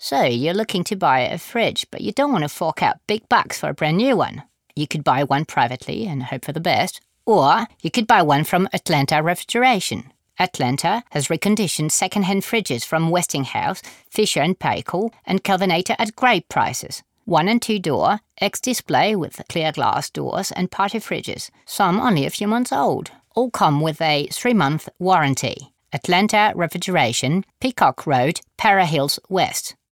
So you're looking to buy a fridge, but you don't want to fork out big bucks for a brand new one. You could buy one privately and hope for the best, or you could buy one from Atlanta Refrigeration. Atlanta has reconditioned second-hand fridges from Westinghouse, Fisher & Paykel, and Kelvinator at great prices. 1- and 2-door, X-display with clear glass doors and party fridges, some only a few months old. All come with a 3-month warranty. Atlanta Refrigeration, Peacock Road, Para Hills West.